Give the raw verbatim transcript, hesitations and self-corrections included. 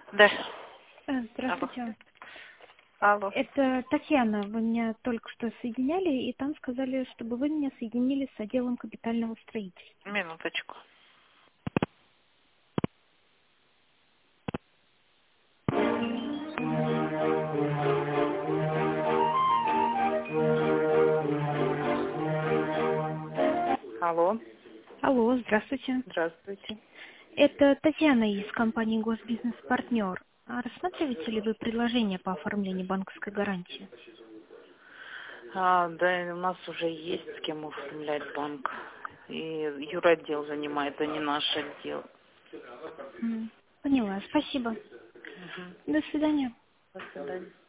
Да. Э, Здравствуйте. Алло. Это Татьяна. Вы меня только что соединяли, и там сказали, чтобы вы меня соединили с отделом капитального строительства. Минуточку. Алло. Алло, здравствуйте. Здравствуйте. Это Татьяна из компании Госбизнес Партнер. А рассматриваете ли вы предложение по оформлению банковской гарантии? А, да, у нас уже есть с кем оформлять банк. И юротдел занимает, а не наш отдел. М, Поняла, спасибо. Мгм. До свидания. До свидания.